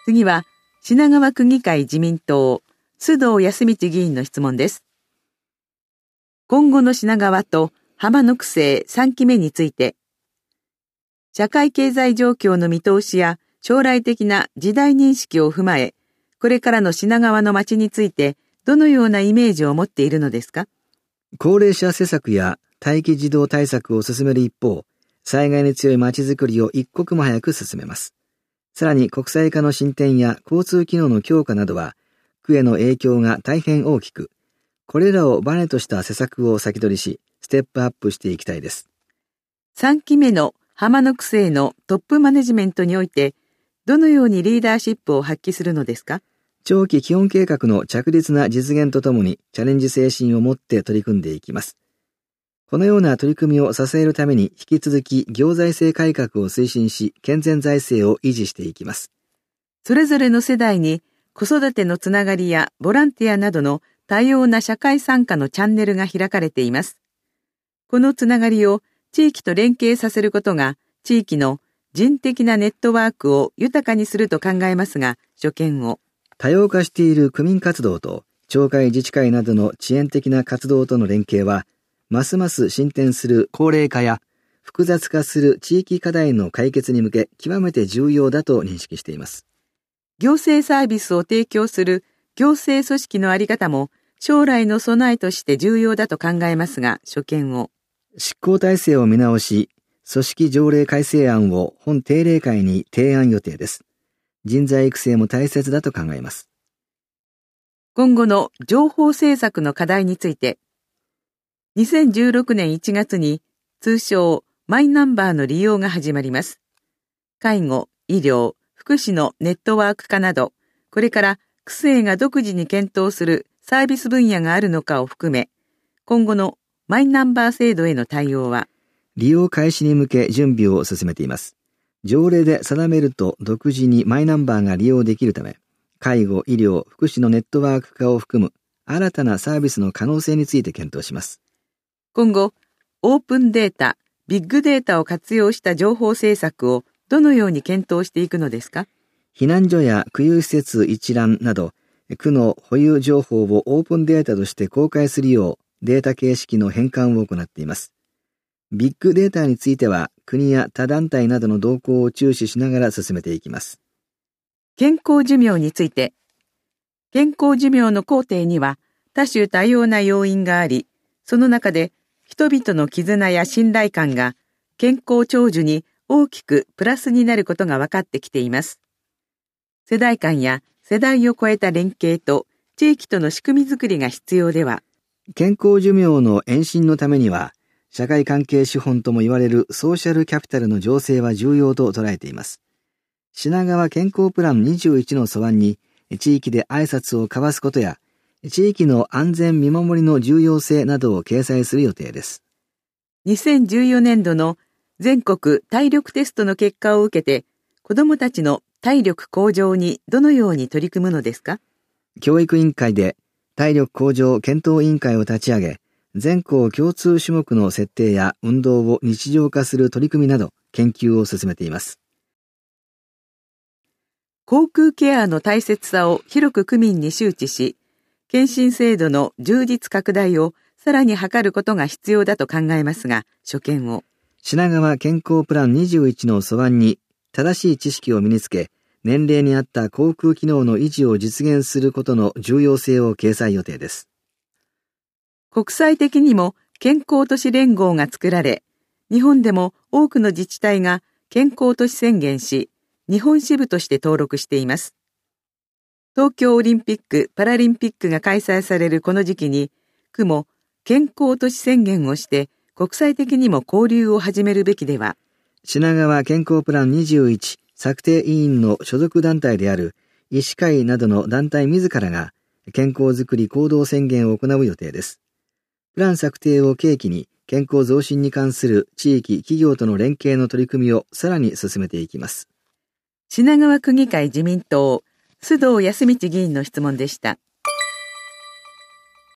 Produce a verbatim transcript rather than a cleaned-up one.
次は品川区議会自民党須藤康道議員の質問です。今後の品川と浜の区政さんきめについて、社会経済状況の見通しや将来的な時代認識を踏まえ、これからの品川の街についてどのようなイメージを持っているのですか？ 高齢者施策や待機児童対策を進める一方、災害に強い街づくりを一刻も早く進めます。さらに国際化の進展や交通機能の強化などは、区への影響が大変大きく、これらをバネとした施策を先取りし、ステップアップしていきたいです。 さんきめの浜の区政のトップマネジメントにおいて、どのようにリーダーシップを発揮するのですか？ 長期基本計画の着実な実現とともにチャレンジ精神を持って取り組んでいきます。このような取り組みを支えるために引き続き行財政改革を推進し、健全財政を維持していきます。 それぞれの世代に子育てのつながりやボランティアなどの多様な社会参加のチャンネルが開かれています。このつながりを地域と連携させることが地域の人的なネットワークを豊かにすると考えますが、所見を。 多様化している区民活動と町会自治会などの遅延的な活動との連携は、ますます進展する高齢化や複雑化する地域課題の解決に向け極めて重要だと認識しています。 行政サービスを提供する行政組織の在り方も将来の備えとして重要だと考えますが、所見を。 執行体制を見直し、組織条例改正案を本定例会に提案予定です。人材育成も大切だと考えます。 今後の情報政策の課題について、にせんじゅうろくねんいちがつに通称マイナンバーの利用が始まります。介護、医療、福祉のネットワーク化など、これから区政が独自に検討するサービス分野があるのかを含め、今後のマイナンバー制度への対応は、 利用開始に向け準備を進めています。条例で定めると独自にマイナンバーが利用できるため、介護、医療、福祉のネットワーク化を含む新たなサービスの可能性について検討します。 今後、オープンデータ、ビッグデータを活用した情報政策をどのように検討していくのですか？ 避難所や区有施設一覧など、区の保有情報をオープンデータとして公開するようデータ形式の変換を行っています。ビッグデータについては国や他団体などの動向を注視しながら進めていきます。 健康寿命について、健康寿命の工程には多種多様な要因があり、その中で人々の絆や信頼感が健康長寿に大きくプラスになることが分かってきています。世代間や世代を超えた連携と地域との仕組みづくりが必要では。 健康寿命の延伸のためには、社会関係資本とも言われるソーシャルキャピタルの醸成は重要と捉えています。品川健康プランにじゅういちの素案に、地域で挨拶を交わすことや、地域の安全見守りの重要性などを掲載する予定です。 にせんじゅうよねんどの全国体力テストの結果を受けて、子どもたちの体力向上にどのように取り組むのですか？ 教育委員会で体力向上検討委員会を立ち上げ、全校共通種目の設定や運動を日常化する取り組みなど研究を進めています。 口腔ケアの大切さを広く区民に周知し、検診制度の充実拡大をさらに図ることが必要だと考えますが、所見を。 品川健康プランにじゅういちの素案に正しい知識を身につけ、年齢に合った口腔機能の維持を実現することの重要性を掲載予定です。 国際的にも健康都市連合が作られ、日本でも多くの自治体が健康都市宣言し、日本支部として登録しています。東京オリンピック・パラリンピックが開催されるこの時期に、区も健康都市宣言をして国際的にも交流を始めるべきでは。 品川健康プランにじゅういち策定委員の所属団体である医師会などの団体自らが健康づくり行動宣言を行う予定です。プラン策定を契機に健康増進に関する地域企業との連携の取り組みをさらに進めていきます。 品川区議会自民党須藤康道議員の質問でした。